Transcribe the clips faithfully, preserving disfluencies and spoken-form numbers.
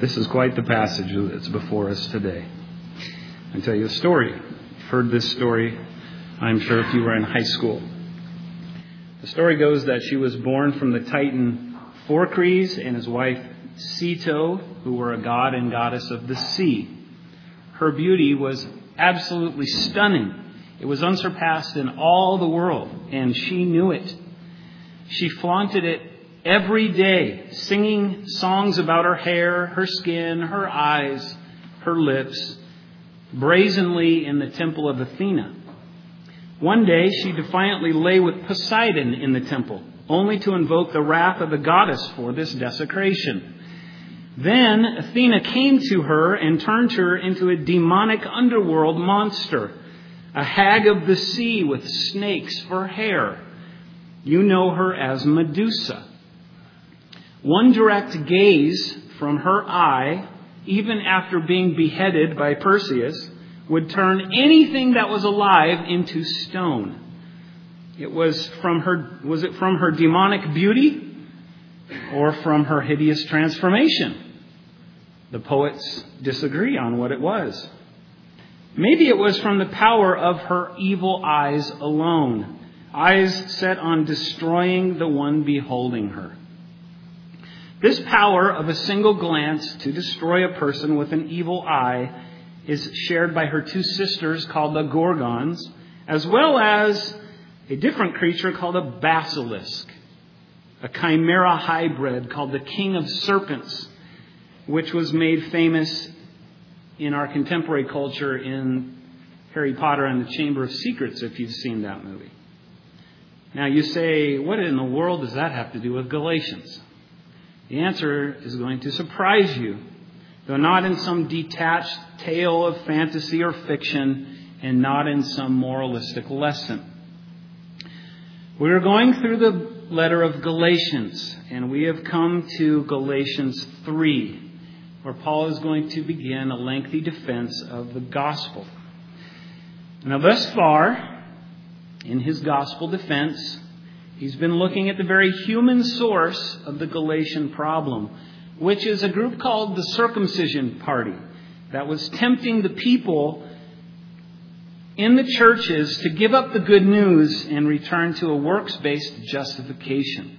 This is quite the passage that's before us today. I'll tell you a story. You've heard this story, I'm sure, if you were in high school. The story goes that she was born from the Titan Phorcres and his wife Ceto, who were a god and goddess of the sea. Her beauty was absolutely stunning. It was unsurpassed in all the world, and she knew it. She flaunted it every day, singing songs about her hair, her skin, her eyes, her lips, brazenly in the temple of Athena. One day, she defiantly lay with Poseidon in the temple, only to invoke the wrath of the goddess for this desecration. Then Athena came to her and turned her into a demonic underworld monster, a hag of the sea with snakes for hair. You know her as Medusa. One direct gaze from her eye, even after being beheaded by Perseus, would turn anything that was alive into stone. It was from her, was it from her demonic beauty or from her hideous transformation? The poets disagree on what it was. Maybe it was from the power of her evil eyes alone, eyes set on destroying the one beholding her. This power of a single glance to destroy a person with an evil eye is shared by her two sisters called the Gorgons, as well as a different creature called a basilisk, a chimera hybrid called the King of Serpents, which was made famous in our contemporary culture in Harry Potter and the Chamber of Secrets, if you've seen that movie. Now you say, what in the world does that have to do with Galatians? The answer is going to surprise you, though not in some detached tale of fantasy or fiction, and not in some moralistic lesson. We are going through the letter of Galatians, and we have come to Galatians three, where Paul is going to begin a lengthy defense of the gospel. Now, thus far, in his gospel defense, he's been looking at the very human source of the Galatian problem, which is a group called the Circumcision Party that was tempting the people in the churches to give up the good news and return to a works-based justification.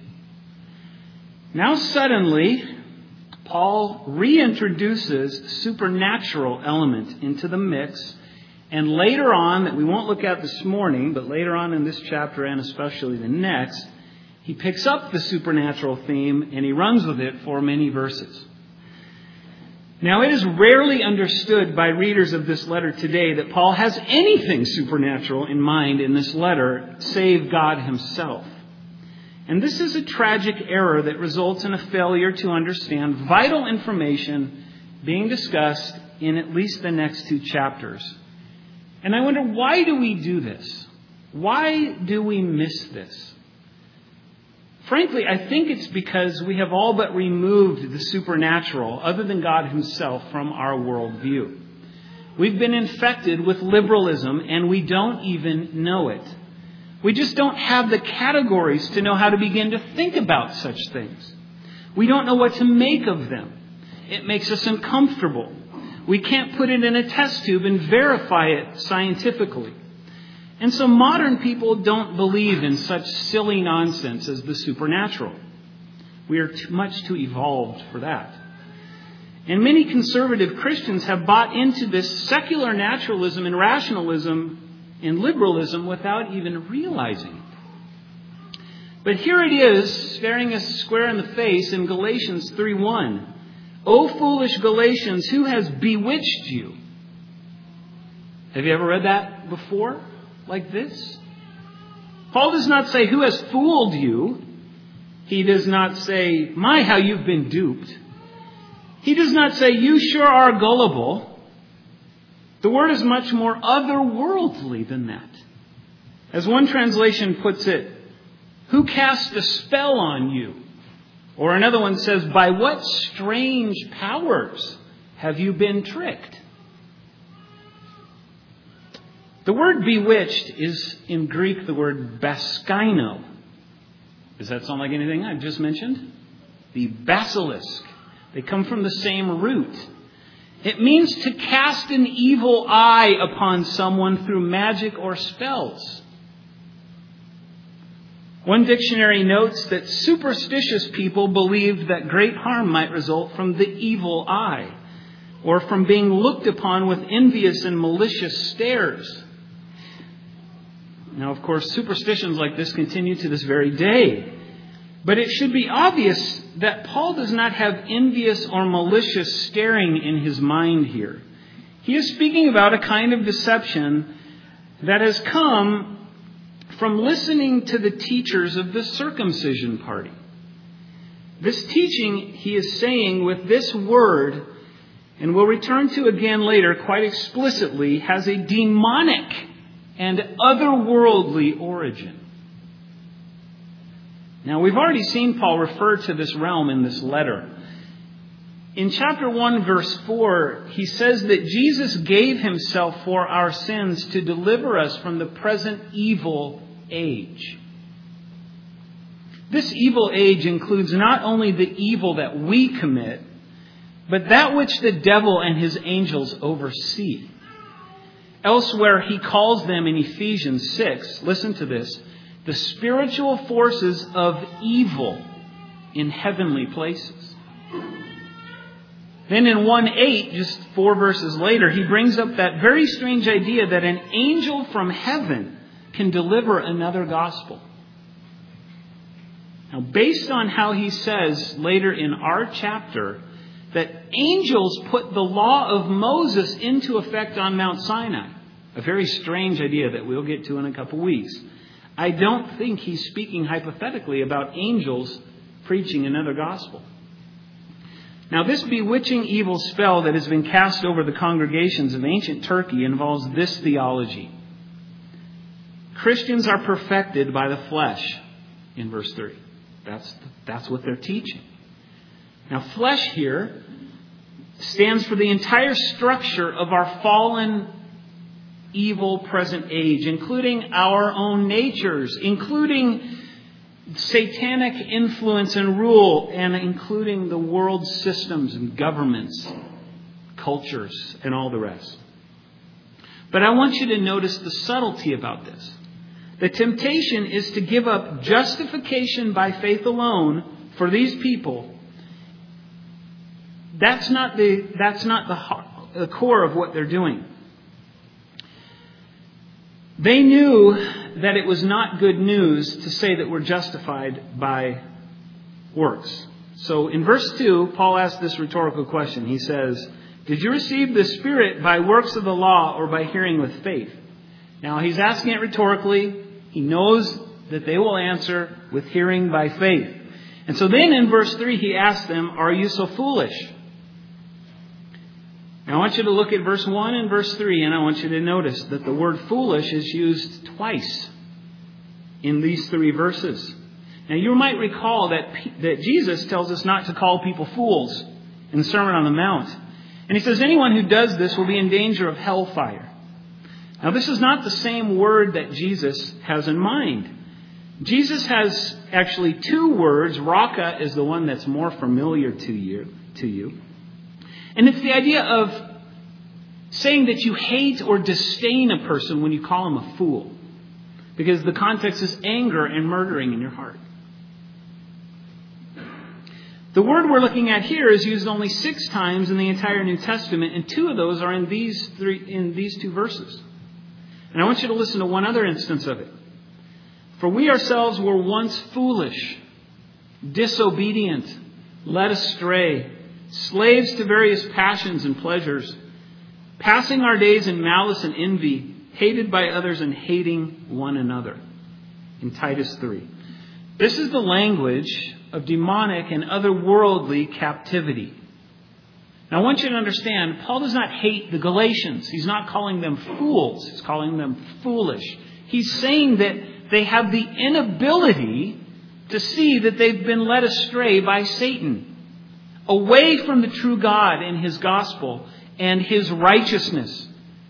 Now suddenly, Paul reintroduces supernatural element into the mix, and later on, that we won't look at this morning, but later on in this chapter and especially the next, he picks up the supernatural theme and he runs with it for many verses. Now, it is rarely understood by readers of this letter today that Paul has anything supernatural in mind in this letter, save God himself. And this is a tragic error that results in a failure to understand vital information being discussed in at least the next two chapters. And I wonder, why do we do this? Why do we miss this? Frankly, I think it's because we have all but removed the supernatural, other than God himself, from our worldview. We've been infected with liberalism, and we don't even know it. We just don't have the categories to know how to begin to think about such things. We don't know what to make of them. It makes us uncomfortable. We can't put it in a test tube and verify it scientifically. And so modern people don't believe in such silly nonsense as the supernatural. We are too much too evolved for that. And many conservative Christians have bought into this secular naturalism and rationalism and liberalism without even realizing it. But here it is, staring us square in the face in Galatians three one. O foolish Galatians, who has bewitched you? Have you ever read that before? Like this? Paul does not say, who has fooled you? He does not say, my, how you've been duped. He does not say, you sure are gullible. The word is much more otherworldly than that. As one translation puts it, who cast a spell on you? Or another one says, by what strange powers have you been tricked? The word bewitched is in Greek the word baskaino. Does that sound like anything I've just mentioned? The basilisk, They come from the same root. It means to cast an evil eye upon someone through magic or spells. One dictionary notes that superstitious people believed that great harm might result from the evil eye, or from being looked upon with envious and malicious stares. Now, of course, superstitions like this continue to this very day. But it should be obvious that Paul does not have envious or malicious staring in his mind here. He is speaking about a kind of deception that has come from listening to the teachers of the circumcision party. This teaching, he is saying with this word, and we'll return to again later quite explicitly, has a demonic and otherworldly origin. Now, we've already seen Paul refer to this realm in this letter. In chapter one, verse four, he says that Jesus gave himself for our sins to deliver us from the present evil age. This evil age includes not only the evil that we commit, but that which the devil and his angels oversee. Elsewhere, he calls them in Ephesians six, listen to this, the spiritual forces of evil in heavenly places. Then in one eight, just four verses later, he brings up that very strange idea that an angel from heaven can deliver another gospel. Now, based on how he says later in our chapter that angels put the law of Moses into effect on Mount Sinai, a very strange idea that we'll get to in a couple weeks, I don't think he's speaking hypothetically about angels preaching another gospel. Now, this bewitching evil spell that has been cast over the congregations of ancient Turkey involves this theology. Christians are perfected by the flesh, in verse three. That's, that's what they're teaching. Now, flesh here stands for the entire structure of our fallen, evil present age, including our own natures, including satanic influence and rule, and including the world's systems and governments, cultures, and all the rest. But I want you to notice the subtlety about this. The temptation is to give up justification by faith alone for these people. That's not the, that's not the, heart, the core of what they're doing. They knew that it was not good news to say that we're justified by works. So in verse two, Paul asks this rhetorical question. He says, did you receive the Spirit by works of the law or by hearing with faith? Now, he's asking it rhetorically. He knows that they will answer with hearing by faith. And so then in verse three, he asks them, are you so foolish? Now, I want you to look at verse one and verse three, and I want you to notice that the word foolish is used twice in these three verses. Now, you might recall that, that Jesus tells us not to call people fools in the Sermon on the Mount. And he says anyone who does this will be in danger of hellfire. Now, this is not the same word that Jesus has in mind. Jesus has actually two words. Raka is the one that's more familiar to you, to you. And it's the idea of saying that you hate or disdain a person when you call him a fool. Because the context is anger and murdering in your heart. The word we're looking at here is used only six times in the entire New Testament, and two of those are in these three, in these two verses. And I want you to listen to one other instance of it. For we ourselves were once foolish, disobedient, led astray, slaves to various passions and pleasures, passing our days in malice and envy, hated by others and hating one another. In Titus three. This is the language of demonic and otherworldly captivity. Now, I want you to understand, Paul does not hate the Galatians. He's not calling them fools. He's calling them foolish. He's saying that they have the inability to see that they've been led astray by Satan, away from the true God and His gospel and His righteousness.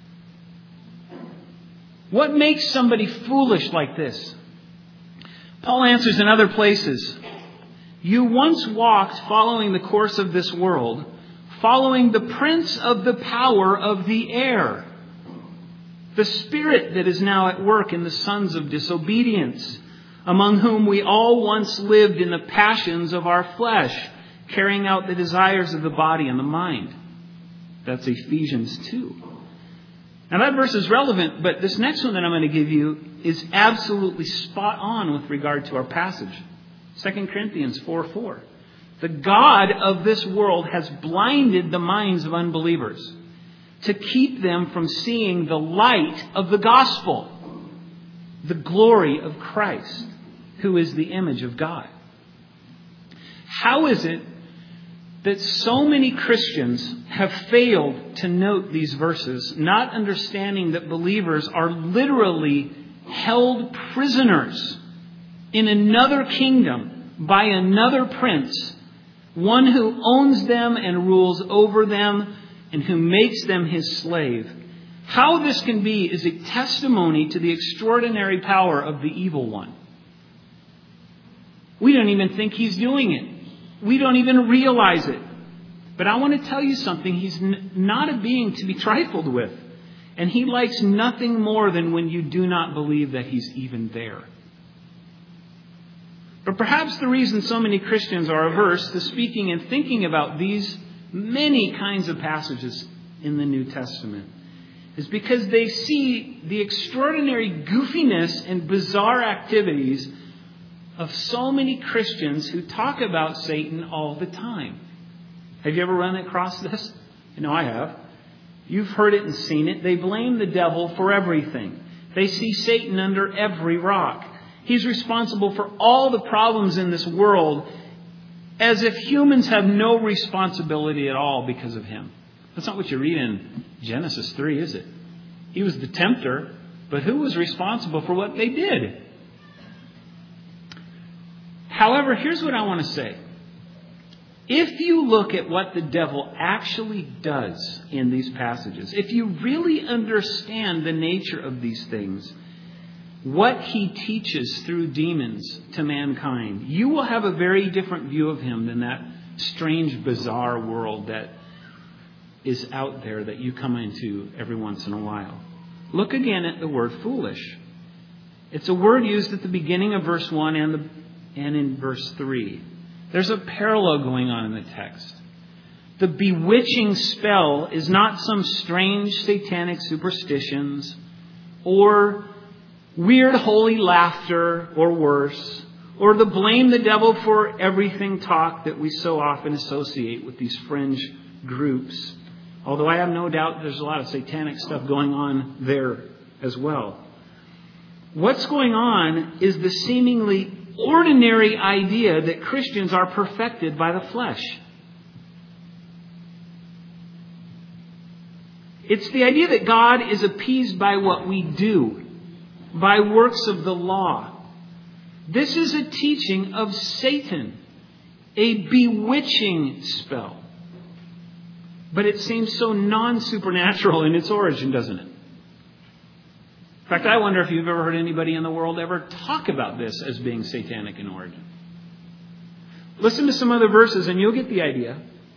What makes somebody foolish like this? Paul answers in other places. You once walked following the course of this world, following the prince of the power of the air, the spirit that is now at work in the sons of disobedience, among whom we all once lived in the passions of our flesh, carrying out the desires of the body and the mind. That's Ephesians two. Now that verse is relevant, but this next one that I'm going to give you is absolutely spot on with regard to our passage. Second Corinthians four four. The God of this world has blinded the minds of unbelievers to keep them from seeing the light of the gospel, the glory of Christ, who is the image of God. How is it that so many Christians have failed to note these verses, not understanding that believers are literally held prisoners in another kingdom by another prince, one who owns them and rules over them and who makes them his slave? How this can be is a testimony to the extraordinary power of the evil one. We don't even think he's doing it. We don't even realize it. But I want to tell you something. He's n- not a being to be trifled with. And he likes nothing more than when you do not believe that he's even there. But perhaps the reason so many Christians are averse to speaking and thinking about these many kinds of passages in the New Testament is because they see the extraordinary goofiness and bizarre activities of so many Christians who talk about Satan all the time. Have you ever run across this? I know I have. You've heard it and seen it. They blame the devil for everything. They see Satan under every rock. He's responsible for all the problems in this world, as if humans have no responsibility at all because of him. That's not what you read in Genesis three, is it? He was the tempter, but who was responsible for what they did? However, here's what I want to say. If you look at what the devil actually does in these passages, if you really understand the nature of these things, what he teaches through demons to mankind, you will have a very different view of him than that strange, bizarre world that is out there that you come into every once in a while. Look again at the word foolish. It's a word used at the beginning of verse one and the and in verse three. There's a parallel going on in the text. The bewitching spell is not some strange satanic superstitions or weird holy laughter or worse, or the blame the devil for everything talk that we so often associate with these fringe groups. Although I have no doubt there's a lot of satanic stuff going on there as well. What's going on is the seemingly ordinary idea that Christians are perfected by the flesh. It's the idea that God is appeased by what we do, by works of the law. This is a teaching of Satan, a bewitching spell. But it seems so non-supernatural in its origin, doesn't it? In fact, I wonder if you've ever heard anybody in the world ever talk about this as being satanic in origin. Listen to some other verses and you'll get the idea.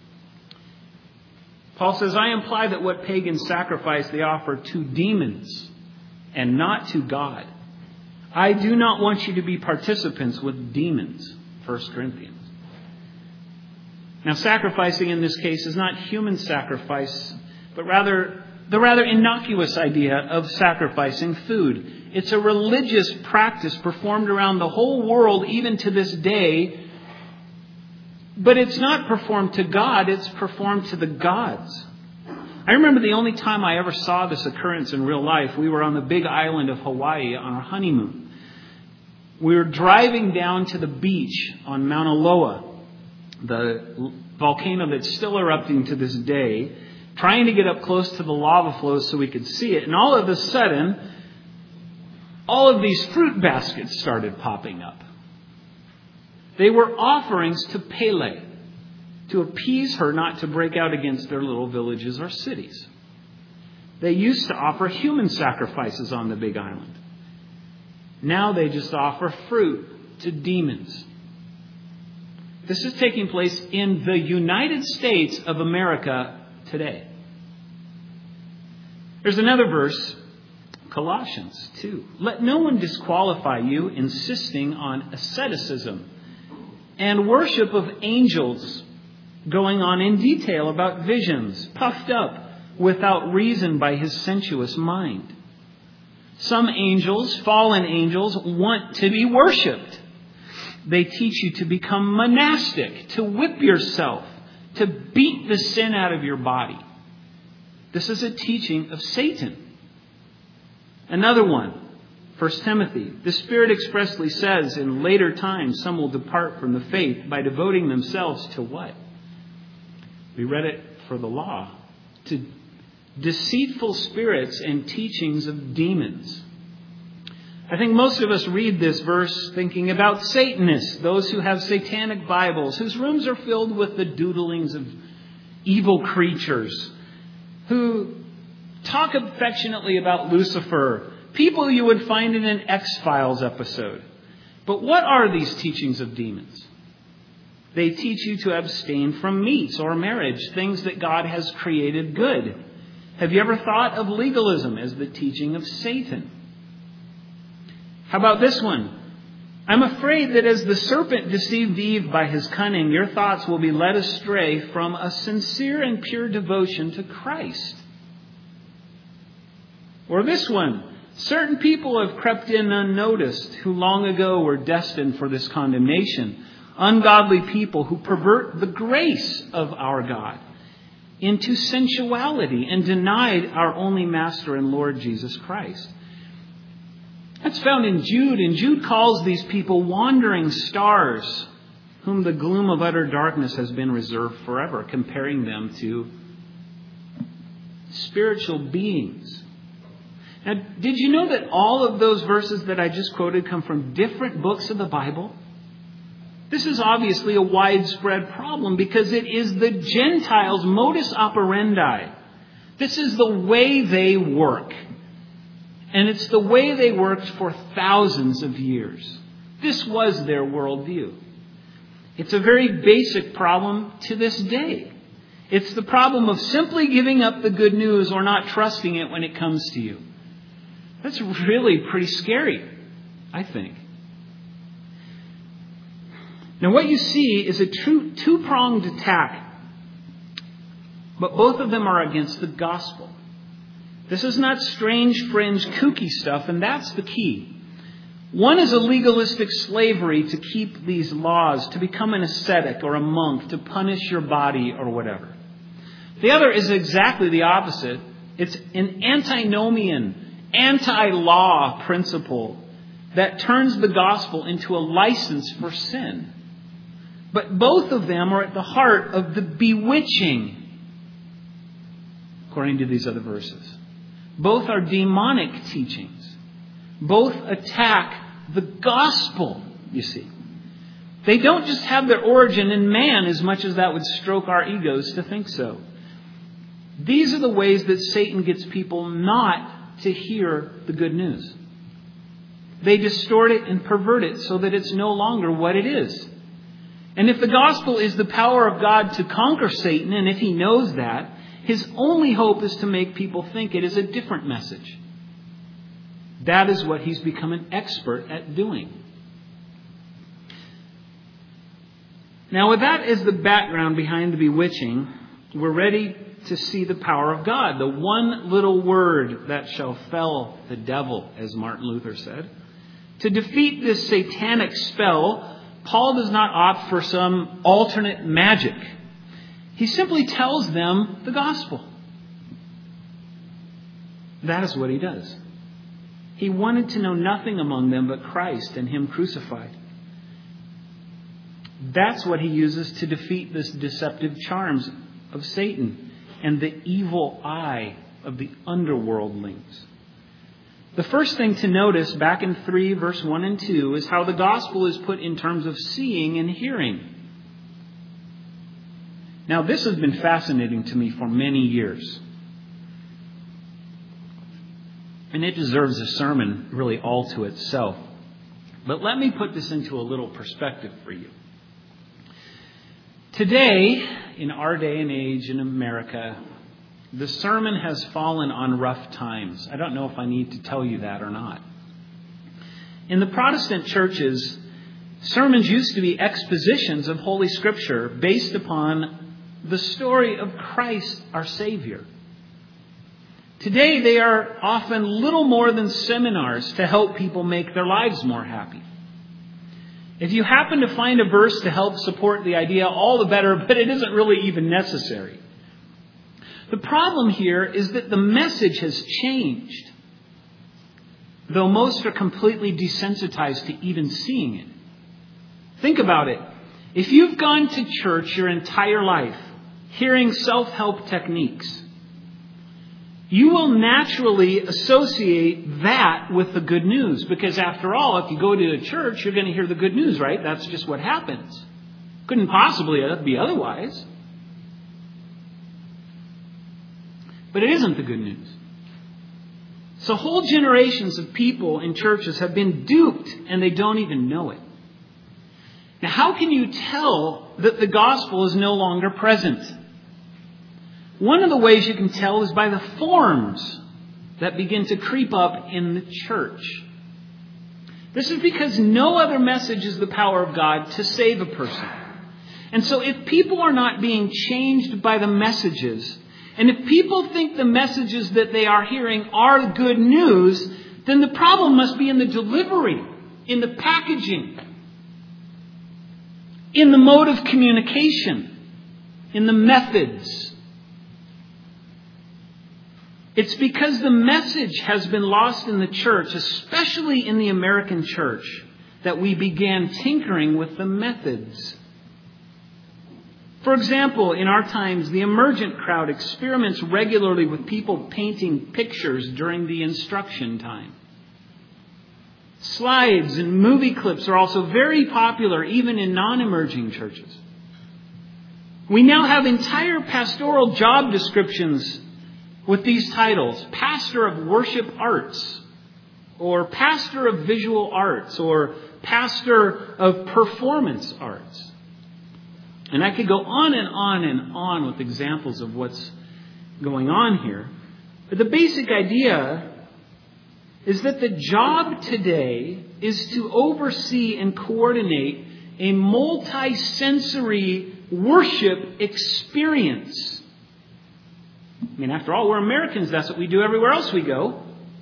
Paul says, I imply that what pagans sacrifice they offer to demons and not to God. I do not want you to be participants with demons. First Corinthians. Now, sacrificing in this case is not human sacrifice, but rather the rather innocuous idea of sacrificing food. It's a religious practice performed around the whole world, even to this day. But it's not performed to God, it's performed to the gods. I remember the only time I ever saw this occurrence in real life, we were on the big island of Hawaii on our honeymoon. We were driving down to the beach on Mauna Loa, the volcano that's still erupting to this day, trying to get up close to the lava flows so we could see it. And all of a sudden, all of these fruit baskets started popping up. They were offerings to Pele, to appease her not to break out against their little villages or cities. They used to offer human sacrifices on the big island. Now they just offer fruit to demons. This is taking place in the United States of America today. There's another verse, Colossians two. Let no one disqualify you, insisting on asceticism and worship of angels, going on in detail about visions, puffed up without reason by his sensuous mind. Some angels, fallen angels, want to be worshipped. They teach you to become monastic, to whip yourself, to beat the sin out of your body. This is a teaching of Satan. Another one, First Timothy. The Spirit expressly says in later times some will depart from the faith by devoting themselves to what? We read it for the law. To deceitful spirits and teachings of demons. I think most of us read this verse thinking about Satanists, those who have satanic Bibles, whose rooms are filled with the doodlings of evil creatures, who talk affectionately about Lucifer, people you would find in an X-Files episode. But what are these teachings of demons? They teach you to abstain from meats or marriage, things that God has created good. Have you ever thought of legalism as the teaching of Satan? How about this one? I'm afraid that as the serpent deceived Eve by his cunning, your thoughts will be led astray from a sincere and pure devotion to Christ. Or this one. Certain people have crept in unnoticed who long ago were destined for this condemnation. Ungodly people who pervert the grace of our God into sensuality and denied our only Master and Lord Jesus Christ. That's found in Jude, and Jude calls these people wandering stars, whom the gloom of utter darkness has been reserved forever, comparing them to spiritual beings. Now, did you know that all of those verses that I just quoted come from different books of the Bible? This is obviously a widespread problem because it is the Gentiles' modus operandi. This is the way they work. And it's the way they worked for thousands of years. This was their worldview. It's a very basic problem to this day. It's the problem of simply giving up the good news or not trusting it when it comes to you. That's really pretty scary, I think. Now what you see is a true two-pronged attack, but both of them are against the gospel. This is not strange, fringe, kooky stuff, and that's the key. One is a legalistic slavery to keep these laws, to become an ascetic or a monk, to punish your body or whatever. The other is exactly the opposite. It's an antinomian, anti-law principle that turns the gospel into a license for sin. But both of them are at the heart of the bewitching, according to these other verses. Both are demonic teachings. Both attack the gospel, you see. They don't just have their origin in man as much as that would stroke our egos to think so. These are the ways that Satan gets people not to hear the good news. They distort it and pervert it so that it's no longer what it is. And if the gospel is the power of God to conquer Satan, and if he knows that, his only hope is to make people think it is a different message. That is what he's become an expert at doing. Now, with that as the background behind the bewitching, we're ready to see the power of God. The one little word that shall fell the devil, as Martin Luther said. To defeat this satanic spell, Paul does not opt for some alternate magic. He simply tells them the gospel. That is what he does. He wanted to know nothing among them but Christ and him crucified. That's what he uses to defeat this deceptive charms of Satan and the evil eye of the underworldlings. The first thing to notice back in three, verse one and two, is how the gospel is put in terms of seeing and hearing. Now, this has been fascinating to me for many years. And it deserves a sermon really all to itself. But let me put this into a little perspective for you. Today, in our day and age in America, the sermon has fallen on rough times. I don't know if I need to tell you that or not. In the Protestant churches, sermons used to be expositions of Holy Scripture based upon the story of Christ, our Savior. Today, they are often little more than seminars to help people make their lives more happy. If you happen to find a verse to help support the idea, all the better, but it isn't really even necessary. The problem here is that the message has changed, though most are completely desensitized to even seeing it. Think about it. If you've gone to church your entire life, hearing self-help techniques, you will naturally associate that with the good news. Because after all, if you go to a church, you're going to hear the good news, right? That's just what happens. Couldn't possibly be otherwise. But it isn't the good news. So whole generations of people in churches have been duped and they don't even know it. Now, how can you tell that the gospel is no longer present? One of the ways you can tell is by the forms that begin to creep up in the church. This is because no other message is the power of God to save a person. And so if people are not being changed by the messages, and if people think the messages that they are hearing are good news, then the problem must be in the delivery, in the packaging, in the mode of communication, in the methods. It's because the message has been lost in the church, especially in the American church, that we began tinkering with the methods. For example, in our times, the emergent crowd experiments regularly with people painting pictures during the instruction time. Slides and movie clips are also very popular, even in non-emerging churches. We now have entire pastoral job descriptions with these titles: Pastor of Worship Arts, or Pastor of Visual Arts, or Pastor of Performance Arts. And I could go on and on and on with examples of what's going on here. But the basic idea is that the job today is to oversee and coordinate a multi-sensory worship experience. I mean, after all, we're Americans. That's what we do everywhere else we go.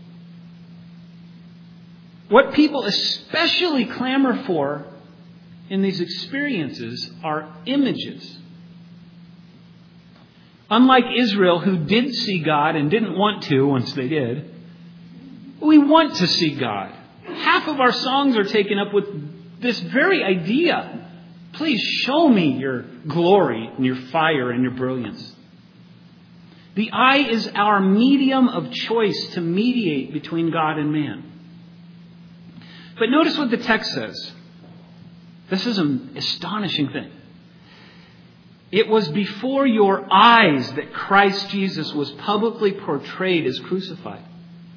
What people especially clamor for in these experiences are images. Unlike Israel, who did see God and didn't want to once they did, we want to see God. Half of our songs are taken up with this very idea. Please show me your glory and your fire and your brilliance. The eye is our medium of choice to mediate between God and man. But notice what the text says. This is an astonishing thing. It was before your eyes that Christ Jesus was publicly portrayed as crucified.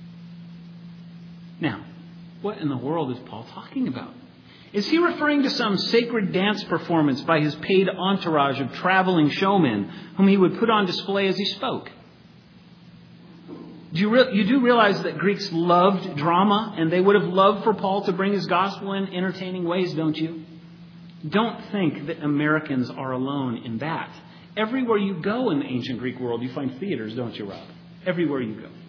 Now, what in the world is Paul talking about? Is he referring to some sacred dance performance by his paid entourage of traveling showmen whom he would put on display as he spoke? Do you, re- you do realize that Greeks loved drama, and they would have loved for Paul to bring his gospel in entertaining ways, don't you? Don't think that Americans are alone in that. Everywhere you go in the ancient Greek world, you find theaters, don't you, Rob? Everywhere you go.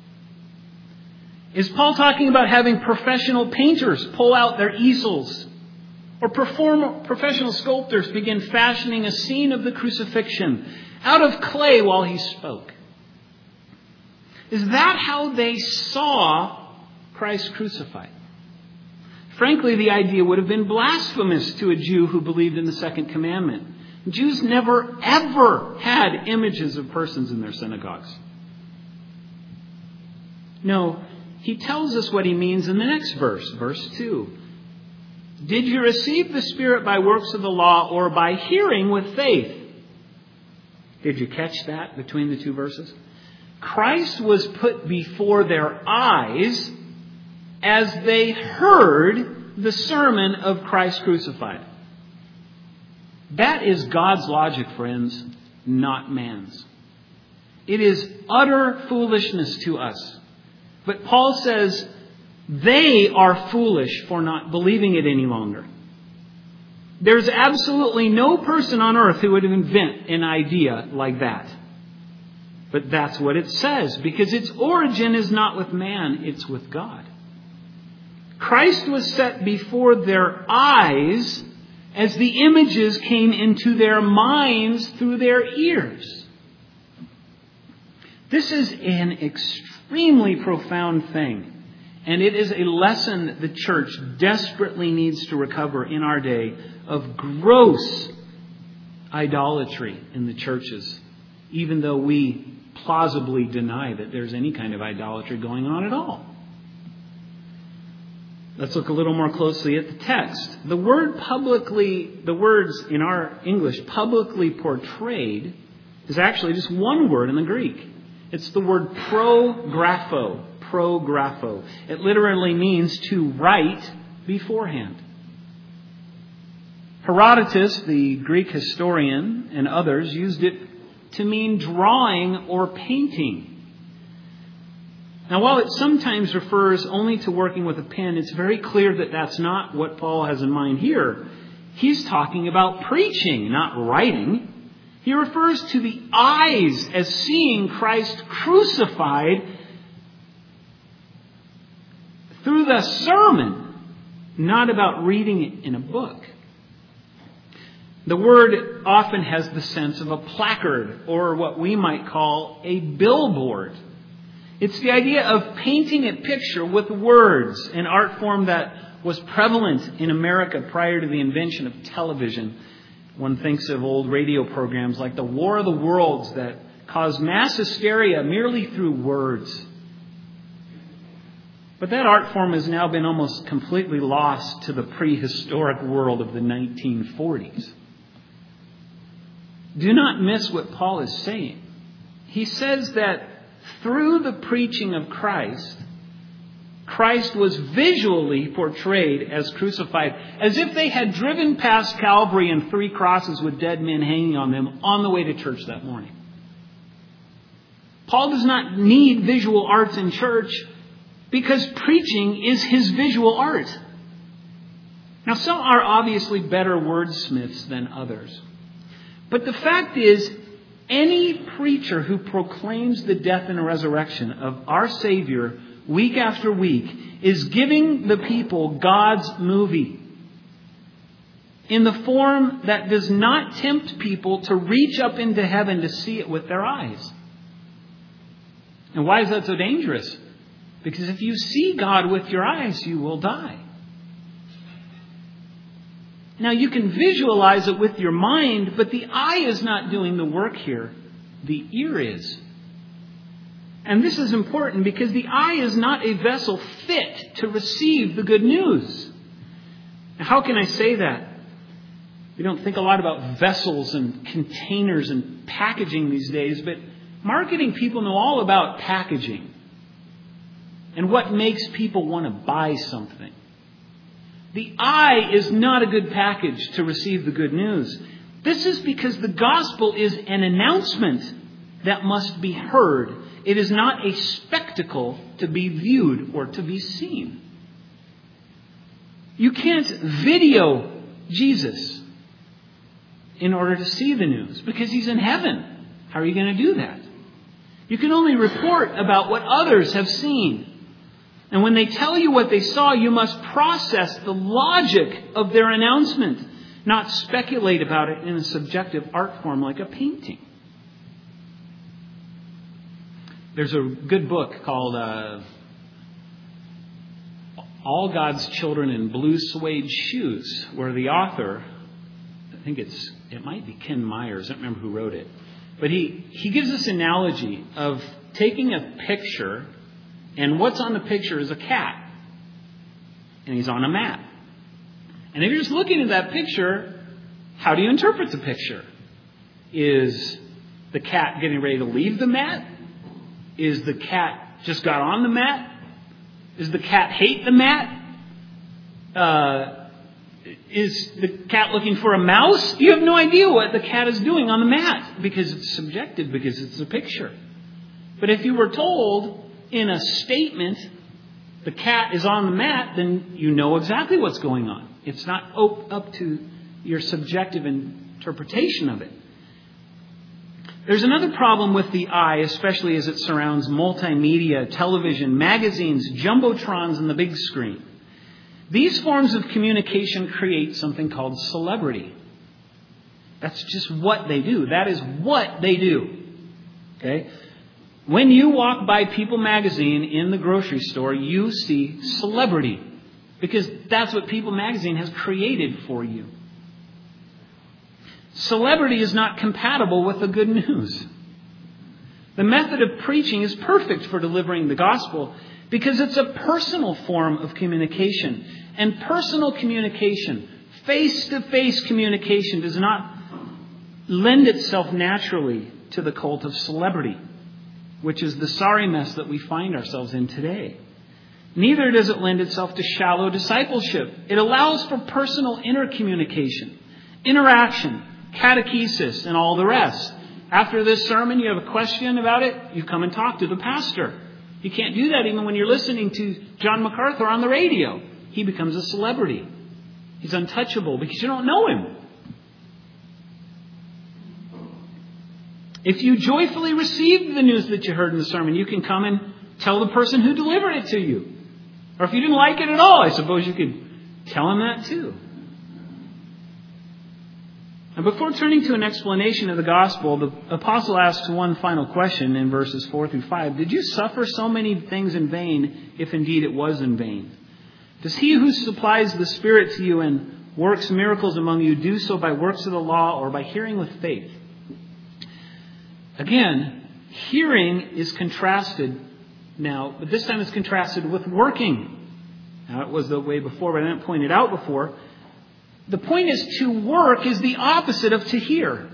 Is Paul talking about having professional painters pull out their easels? Or perform, professional sculptors begin fashioning a scene of the crucifixion out of clay while he spoke? Is that how they saw Christ crucified? Frankly, the idea would have been blasphemous to a Jew who believed in the second commandment. Jews never, ever had images of persons in their synagogues. No, he tells us what he means in the next verse, verse two. Did you receive the Spirit by works of the law or by hearing with faith? Did you catch that between the two verses? Christ was put before their eyes as they heard the sermon of Christ crucified. That is God's logic, friends, not man's. It is utter foolishness to us. But Paul says they are foolish for not believing it any longer. There's absolutely no person on earth who would invent an idea like that. But that's what it says, because its origin is not with man, it's with God. Christ was set before their eyes as the images came into their minds through their ears. This is an extremely profound thing. And it is a lesson the church desperately needs to recover in our day of gross idolatry in the churches, even though we plausibly deny that there's any kind of idolatry going on at all. Let's look a little more closely at the text. The word publicly, the words in our English, publicly portrayed, is actually just one word in the Greek. It's the word prographo. Prographo. It literally means to write beforehand. Herodotus, the Greek historian, and others used it to mean drawing or painting. Now, while it sometimes refers only to working with a pen, it's very clear that that's not what Paul has in mind here. He's talking about preaching, not writing. He refers to the eyes as seeing Christ crucified through the sermon, not about reading it in a book. The word often has the sense of a placard, or what we might call a billboard. It's the idea of painting a picture with words, an art form that was prevalent in America prior to the invention of television. One thinks of old radio programs like the War of the Worlds that caused mass hysteria merely through words. But that art form has now been almost completely lost to the prehistoric world of the nineteen forties. Do not miss what Paul is saying. He says that through the preaching of Christ, Christ was visually portrayed as crucified, as if they had driven past Calvary and three crosses with dead men hanging on them on the way to church that morning. Paul does not need visual arts in church because preaching is his visual art. Now, some are obviously better wordsmiths than others. But the fact is, any preacher who proclaims the death and resurrection of our Savior week after week is giving the people God's movie in the form that does not tempt people to reach up into heaven to see it with their eyes. And why is that so dangerous? Because if you see God with your eyes, you will die. Now, you can visualize it with your mind, but the eye is not doing the work here. The ear is. And this is important because the eye is not a vessel fit to receive the good news. Now, how can I say that? We don't think a lot about vessels and containers and packaging these days, but marketing people know all about packaging and what makes people want to buy something. The eye is not a good package to receive the good news. This is because the gospel is an announcement that must be heard. It is not a spectacle to be viewed or to be seen. You can't video Jesus in order to see the news because he's in heaven. How are you going to do that? You can only report about what others have seen. And when they tell you what they saw, you must process the logic of their announcement, not speculate about it in a subjective art form like a painting. There's a good book called uh, All God's Children in Blue Suede Shoes, where the author, I think it's it might be Ken Myers, I don't remember who wrote it, but he, he gives this analogy of taking a picture, and what's on the picture is a cat. And he's on a mat. And if you're just looking at that picture, how do you interpret the picture? Is the cat getting ready to leave the mat? Is the cat just got on the mat? Does the cat hate the mat? Uh, Is the cat looking for a mouse? You have no idea what the cat is doing on the mat because it's subjective, because it's a picture. But if you were told in a statement, the cat is on the mat, then you know exactly what's going on. It's not up to your subjective interpretation of it. There's another problem with the eye, especially as it surrounds multimedia, television, magazines, jumbotrons, and the big screen. These forms of communication create something called celebrity. That's just what they do. That is what they do. Okay? When you walk by People magazine in the grocery store, you see celebrity. Because that's what People magazine has created for you. Celebrity is not compatible with the good news. The method of preaching is perfect for delivering the gospel because it's a personal form of communication. And personal communication, face-to-face communication, does not lend itself naturally to the cult of celebrity, which is the sorry mess that we find ourselves in today. Neither does it lend itself to shallow discipleship. It allows for personal intercommunication, interaction, catechesis, and all the rest. After this sermon, you have a question about it, you come and talk to the pastor. You can't do that even when you're listening to John MacArthur on the radio. He becomes a celebrity. He's untouchable because you don't know him. If you joyfully received the news that you heard in the sermon, you can come and tell the person who delivered it to you. Or if you didn't like it at all, I suppose you could tell him that too. And before turning to an explanation of the gospel, the apostle asks one final question in verses four through five. Did you suffer so many things in vain, if indeed it was in vain? Does he who supplies the Spirit to you and works miracles among you do so by works of the law or by hearing with faith? Again, hearing is contrasted now, but this time it's contrasted with working. Now, it was the way before, but I didn't point it out before. The point is, to work is the opposite of to hear.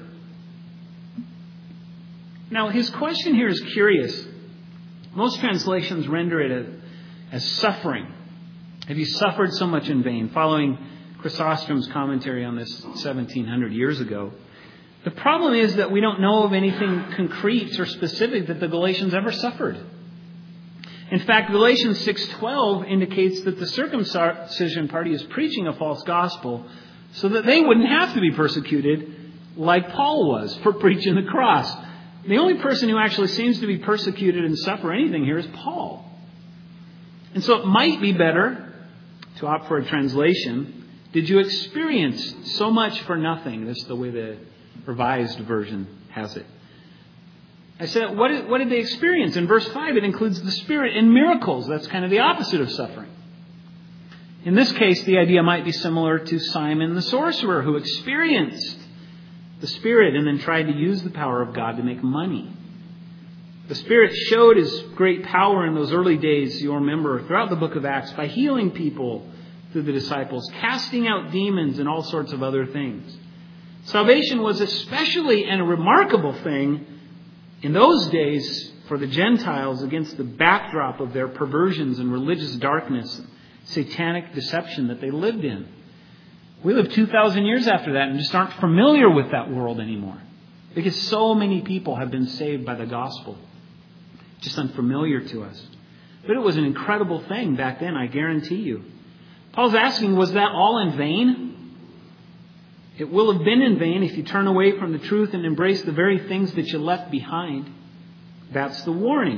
Now, his question here is curious. Most translations render it as, as suffering. Have you suffered so much in vain? Following Chrysostom's commentary on this seventeen hundred years ago. The problem is that we don't know of anything concrete or specific that the Galatians ever suffered. In fact, Galatians six twelve indicates that the circumcision party is preaching a false gospel so that they wouldn't have to be persecuted like Paul was for preaching the cross. The only person who actually seems to be persecuted and suffer anything here is Paul. And so it might be better to opt for a translation. Did you experience so much for nothing? This is the way the Revised Version has it. I said, what did, what did they experience? In verse five, it includes the Spirit and miracles. That's kind of the opposite of suffering. In this case, the idea might be similar to Simon the sorcerer, who experienced the Spirit and then tried to use the power of God to make money. The Spirit showed His great power in those early days, you'll remember, throughout the book of Acts, by healing people through the disciples, casting out demons, and all sorts of other things. Salvation was especially and a remarkable thing in those days for the Gentiles against the backdrop of their perversions and religious darkness, satanic deception that they lived in. We live two thousand years after that and just aren't familiar with that world anymore because so many people have been saved by the gospel. Just unfamiliar to us. But it was an incredible thing back then, I guarantee you. Paul's asking, was that all in vain? It will have been in vain if you turn away from the truth and embrace the very things that you left behind. That's the warning.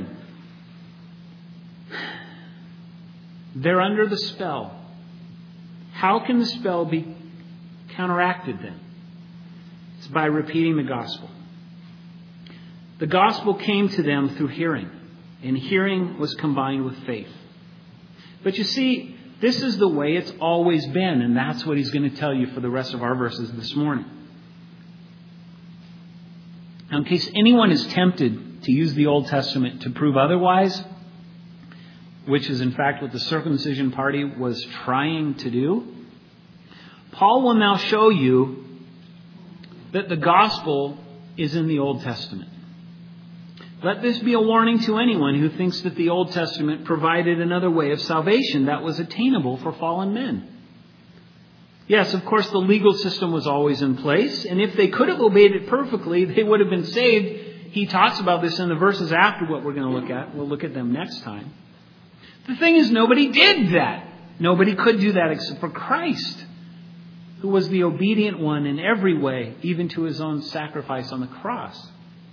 They're under the spell. How can the spell be counteracted then? It's by repeating the gospel. The gospel came to them through hearing, and hearing was combined with faith. But you see, this is the way it's always been, and that's what he's going to tell you for the rest of our verses this morning. Now, in case anyone is tempted to use the Old Testament to prove otherwise, which is in fact what the circumcision party was trying to do, Paul will now show you that the gospel is in the Old Testament. Let this be a warning to anyone who thinks that the Old Testament provided another way of salvation that was attainable for fallen men. Yes, of course, the legal system was always in place, and if they could have obeyed it perfectly, they would have been saved. He talks about this in the verses after what we're going to look at. We'll look at them next time. The thing is, nobody did that. Nobody could do that except for Christ, who was the obedient one in every way, even to his own sacrifice on the cross.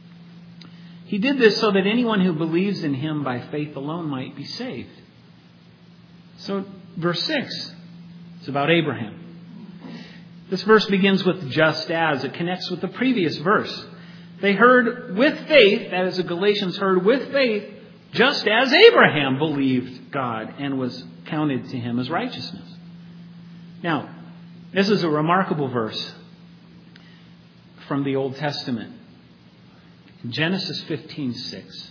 He did this so that anyone who believes in him by faith alone might be saved. So, verse six, it's about Abraham. This verse begins with just as. It connects with the previous verse. They heard with faith, that is, the Galatians heard with faith, just as Abraham believed God and was counted to him as righteousness. Now, this is a remarkable verse from the Old Testament. Genesis fifteen six.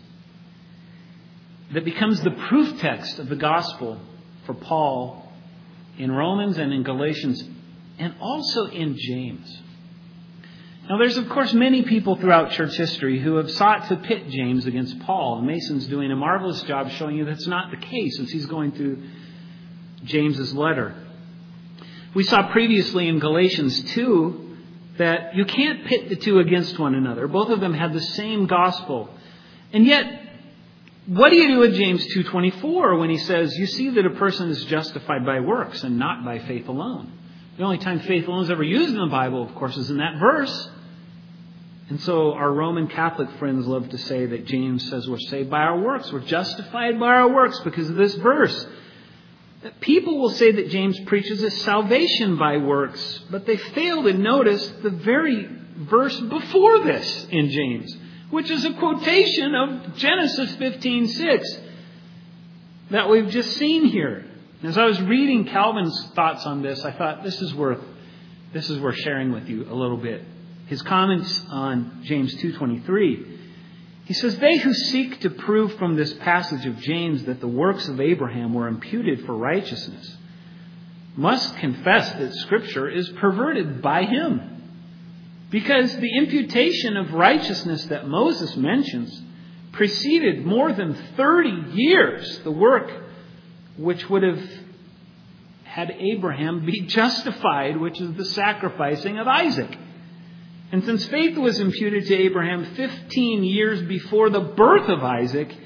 That becomes the proof text of the gospel for Paul in Romans and in Galatians and also in James. Now, there's, of course, many people throughout church history who have sought to pit James against Paul. And Mason's doing a marvelous job showing you that's not the case as he's going through James's letter. We saw previously in Galatians two that you can't pit the two against one another. Both of them have the same gospel. And yet, what do you do with James two twenty-four when he says, you see that a person is justified by works and not by faith alone? The only time faith alone is ever used in the Bible, of course, is in that verse. And so our Roman Catholic friends love to say that James says we're saved by our works. We're justified by our works because of this verse. People will say that James preaches a salvation by works, but they fail to notice the very verse before this in James, which is a quotation of Genesis fifteen six that we've just seen here. As I was reading Calvin's thoughts on this, I thought this is worth this is worth sharing with you a little bit. His comments on James two twenty-three. He says, they who seek to prove from this passage of James that the works of Abraham were imputed for righteousness must confess that Scripture is perverted by him. Because the imputation of righteousness that Moses mentions preceded more than thirty years the work which would have had Abraham be justified, which is the sacrificing of Isaac. And since faith was imputed to Abraham fifteen years before the birth of Isaac,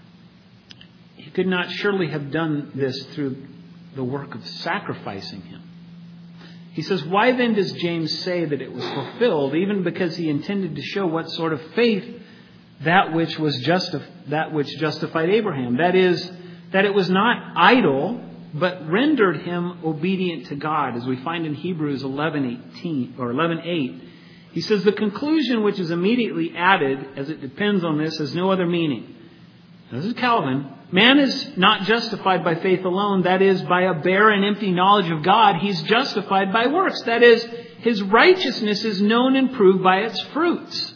he could not surely have done this through the work of sacrificing him. He says, why then does James say that it was fulfilled, even because he intended to show what sort of faith that which was justi- that which justified Abraham? That is, that it was not idle, but rendered him obedient to God, as we find in Hebrews eleven eighteen or eleven eight. He says the conclusion which is immediately added, as it depends on this, has no other meaning. This is Calvin. Man is not justified by faith alone, that is, by a bare and empty knowledge of God. He's justified by works. That is, his righteousness is known and proved by its fruits.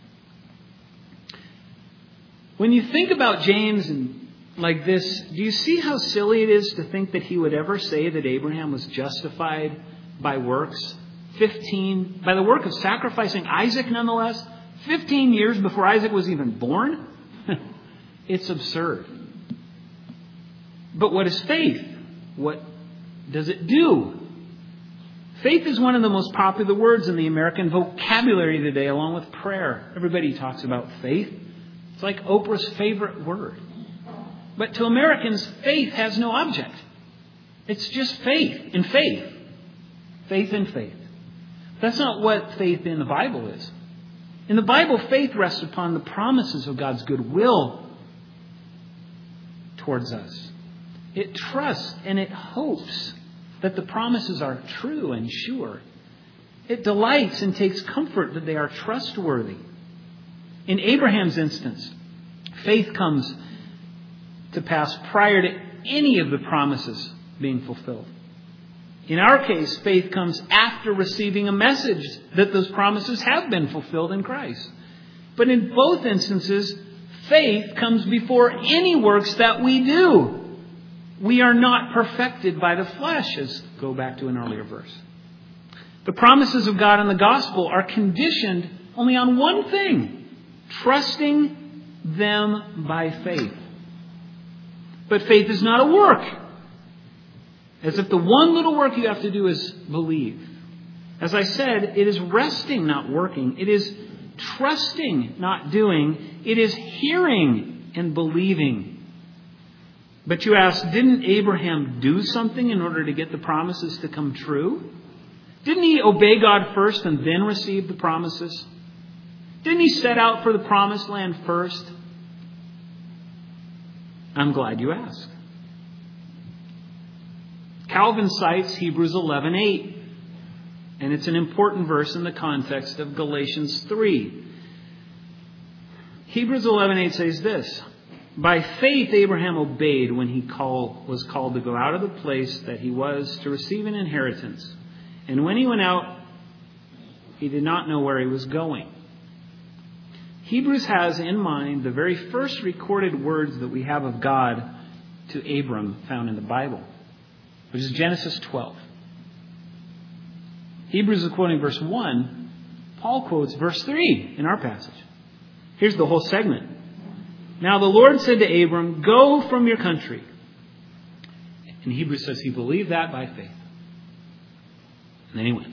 When you think about James and like this, do you see how silly it is to think that he would ever say that Abraham was justified by works? Fifteen, by the work of sacrificing Isaac nonetheless, fifteen years before Isaac was even born? It's absurd. But what is faith? What does it do? Faith is one of the most popular words in the American vocabulary today, along with prayer. Everybody talks about faith. It's like Oprah's favorite word. But to Americans, faith has no object. It's just faith in faith. Faith in faith. That's not what faith in the Bible is. In the Bible, faith rests upon the promises of God's goodwill towards us. It trusts and it hopes that the promises are true and sure. It delights and takes comfort that they are trustworthy. In Abraham's instance, faith comes to pass prior to any of the promises being fulfilled. In our case, faith comes after receiving a message that those promises have been fulfilled in Christ. But in both instances, faith comes before any works that we do. We are not perfected by the flesh, as go back to an earlier verse. The promises of God in the gospel are conditioned only on one thing: trusting them by faith. But faith is not a work. As if the one little work you have to do is believe. As I said, it is resting, not working. It is trusting, not doing. It is hearing and believing. But you ask, didn't Abraham do something in order to get the promises to come true? Didn't he obey God first and then receive the promises? Didn't he set out for the promised land first? I'm glad you asked. Calvin cites Hebrews eleven eight, and it's an important verse in the context of Galatians three. Hebrews eleven eight says this: by faith Abraham obeyed when he call, was called to go out of the place that he was to receive an inheritance. And when he went out, he did not know where he was going. Hebrews has in mind the very first recorded words that we have of God to Abram found in the Bible, which is Genesis twelve. Hebrews is quoting verse one. Paul quotes verse three in our passage. Here's the whole segment. Now the Lord said to Abram, go from your country. And Hebrews says he believed that by faith. And then he went.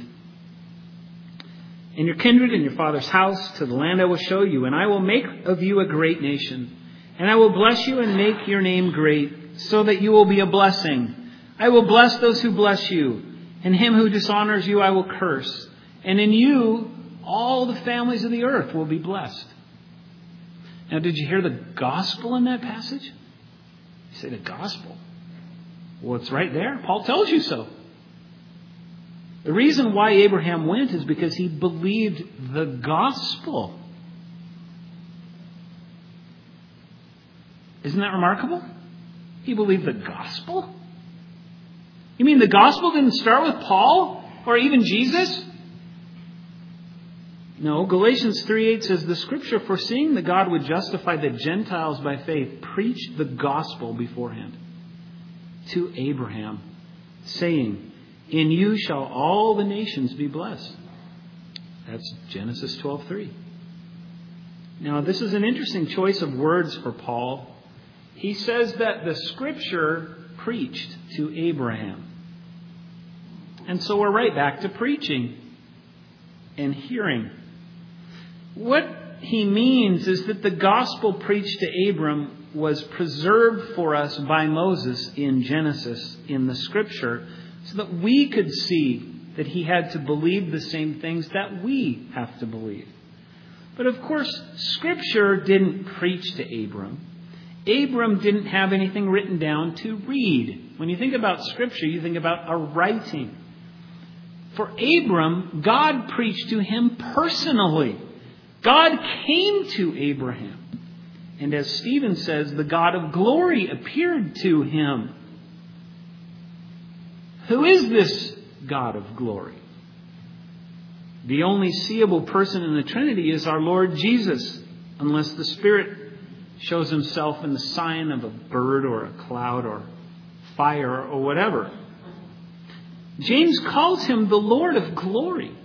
In your kindred and your father's house, to the land I will show you, and I will make of you a great nation. And I will bless you and make your name great, so that you will be a blessing. I will bless those who bless you, and him who dishonors you I will curse. And in you all the families of the earth will be blessed. Now, did you hear the gospel in that passage? You say the gospel. Well, it's right there. Paul tells you so. The reason why Abraham went is because he believed the gospel. Isn't that remarkable? He believed the gospel? You mean the gospel didn't start with Paul or even Jesus? No, Galatians three eight says, the scripture, foreseeing that God would justify the Gentiles by faith, preached the gospel beforehand to Abraham, saying, in you shall all the nations be blessed. That's Genesis twelve three. Now, this is an interesting choice of words for Paul. He says that the scripture preached to Abraham. And so we're right back to preaching and hearing. What he means is that the gospel preached to Abram was preserved for us by Moses in Genesis, in the scripture, so that we could see that he had to believe the same things that we have to believe. But of course, scripture didn't preach to Abram. Abram didn't have anything written down to read. When you think about scripture, you think about a writing. For Abram, God preached to him personally. God came to Abraham. And as Stephen says, the God of glory appeared to him. Who is this God of glory? The only seeable person in the Trinity is our Lord Jesus, unless the Spirit shows himself in the sign of a bird or a cloud or fire or whatever. James calls him the Lord of glory.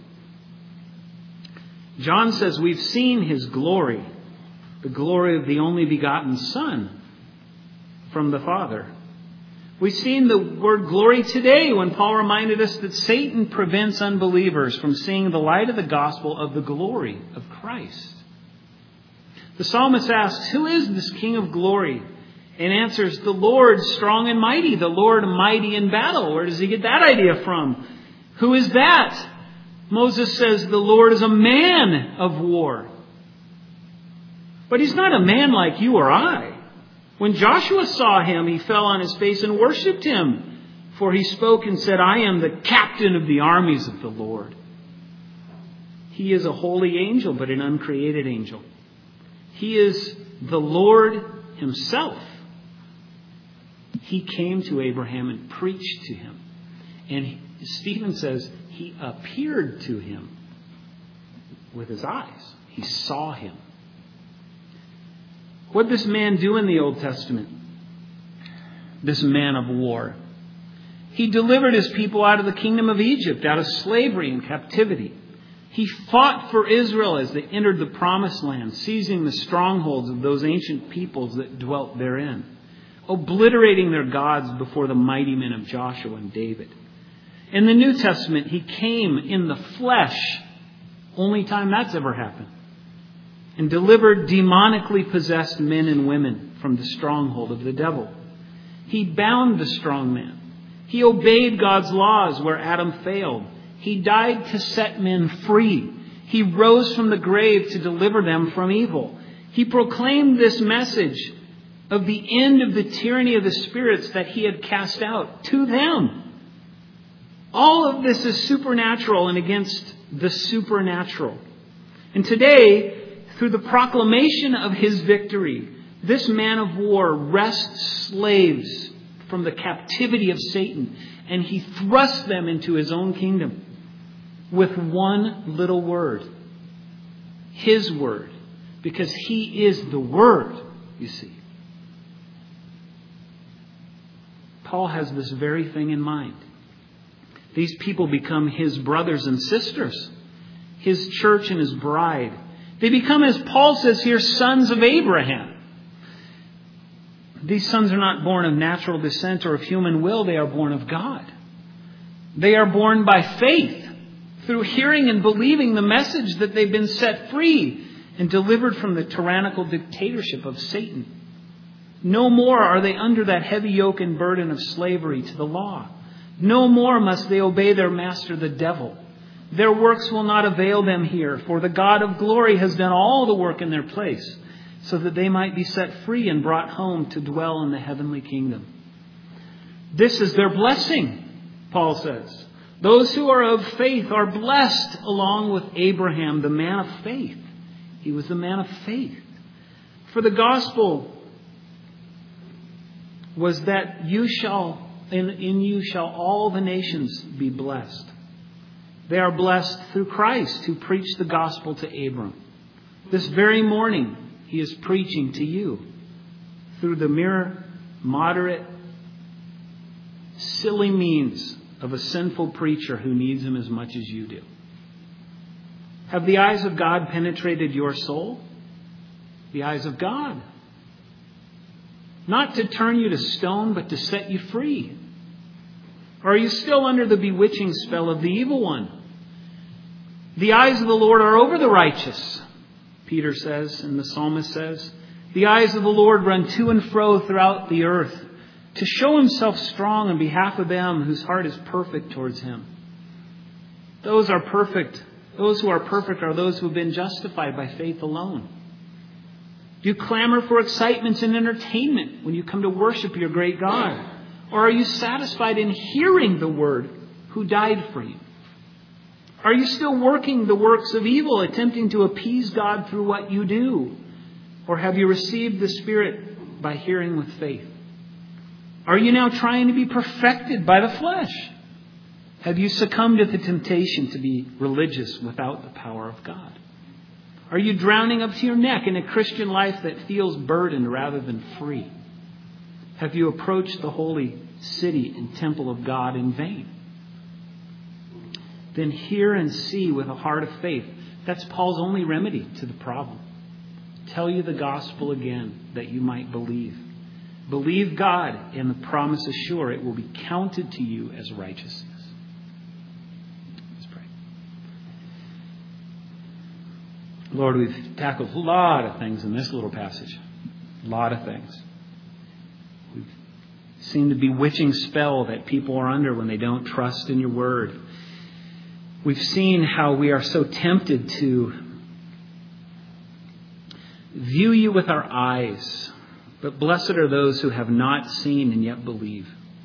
John says we've seen his glory, the glory of the only begotten Son from the Father. We've seen the word glory today when Paul reminded us that Satan prevents unbelievers from seeing the light of the gospel of the glory of Christ. The psalmist asks, who is this King of glory? And answers, the Lord strong and mighty, the Lord mighty in battle. Where does he get that idea from? Who is that? Moses says the Lord is a man of war. But he's not a man like you or I. When Joshua saw him, he fell on his face and worshipped him. For he spoke and said, I am the captain of the armies of the Lord. He is a holy angel, but an uncreated angel. He is the Lord himself. He came to Abraham and preached to him. And Stephen says he appeared to him with his eyes. He saw him. What did this man do in the Old Testament? This man of war. He delivered his people out of the kingdom of Egypt, out of slavery and captivity. He fought for Israel as they entered the promised land, seizing the strongholds of those ancient peoples that dwelt therein. obliterating their gods before the mighty men of Joshua and David. In the New Testament, he came in the flesh, only time that's ever happened, and delivered demonically possessed men and women from the stronghold of the devil. He bound the strong man. He obeyed God's laws where Adam failed. He died to set men free. He rose from the grave to deliver them from evil. He proclaimed this message of the end of the tyranny of the spirits that he had cast out to them. All of this is supernatural and against the supernatural. And today, through the proclamation of his victory, this man of war wrests slaves from the captivity of Satan, and he thrusts them into his own kingdom with one little word. His word. Because he is the Word, you see. Paul has this very thing in mind. These people become his brothers and sisters, his church and his bride. They become, as Paul says here, sons of Abraham. These sons are not born of natural descent or of human will. They are born of God. They are born by faith, through hearing and believing the message that they've been set free and delivered from the tyrannical dictatorship of Satan. No more are they under that heavy yoke and burden of slavery to the law. No more must they obey their master, the devil. Their works will not avail them here, for the God of glory has done all the work in their place, so that they might be set free and brought home to dwell in the heavenly kingdom. This is their blessing, Paul says. Those who are of faith are blessed along with Abraham, the man of faith. He was the man of faith. For the gospel was that you shall, in, in you shall all the nations be blessed. They are blessed through Christ, who preached the gospel to Abram. This very morning, he is preaching to you through the mere moderate, silly means of a sinful preacher who needs him as much as you do. Have the eyes of God penetrated your soul? The eyes of God. Not to turn you to stone, but to set you free. Or are you still under the bewitching spell of the evil one? The eyes of the Lord are over the righteous, Peter says, and the psalmist says. The eyes of the Lord run to and fro throughout the earth, to show himself strong on behalf of them whose heart is perfect towards him. Those are perfect. Those who are perfect are those who have been justified by faith alone. Do you clamor for excitements and entertainment when you come to worship your great God? Or are you satisfied in hearing the word who died for you? Are you still working the works of evil, attempting to appease God through what you do? Or have you received the Spirit by hearing with faith? Are you now trying to be perfected by the flesh? Have you succumbed to the temptation to be religious without the power of God? Are you drowning up to your neck in a Christian life that feels burdened rather than free? Have you approached the holy city and temple of God in vain? Then hear and see with a heart of faith. That's Paul's only remedy to the problem. Tell you the gospel again that you might believe. Believe God, and the promise is sure it will be counted to you as righteousness. Let's pray. Lord, we've tackled a lot of things in this little passage. A lot of things. We've seen the bewitching spell that people are under when they don't trust in your word. We've seen how we are so tempted to view you with our eyes. But blessed are those who have not seen and yet believe.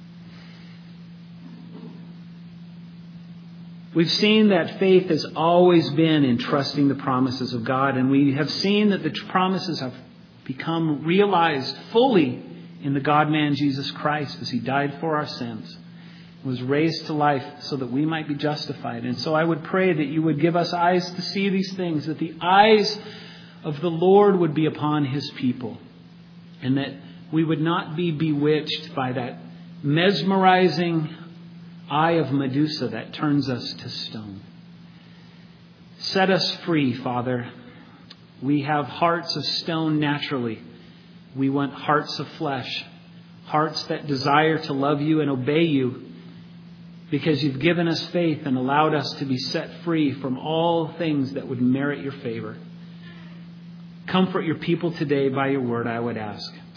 We've seen that faith has always been in trusting the promises of God. And we have seen that the promises have become realized fully in the God-man Jesus Christ as he died for our sins. Was raised to life so that we might be justified. And so I would pray that you would give us eyes to see these things, that the eyes of the Lord would be upon his people, and that we would not be bewitched by that mesmerizing eye of Medusa that turns us to stone. Set us free, Father. We have hearts of stone naturally. We want hearts of flesh. hearts that desire to love you and obey you, because you've given us faith and allowed us to be set free from all things that would merit your favor. Comfort your people today by your word, I would ask.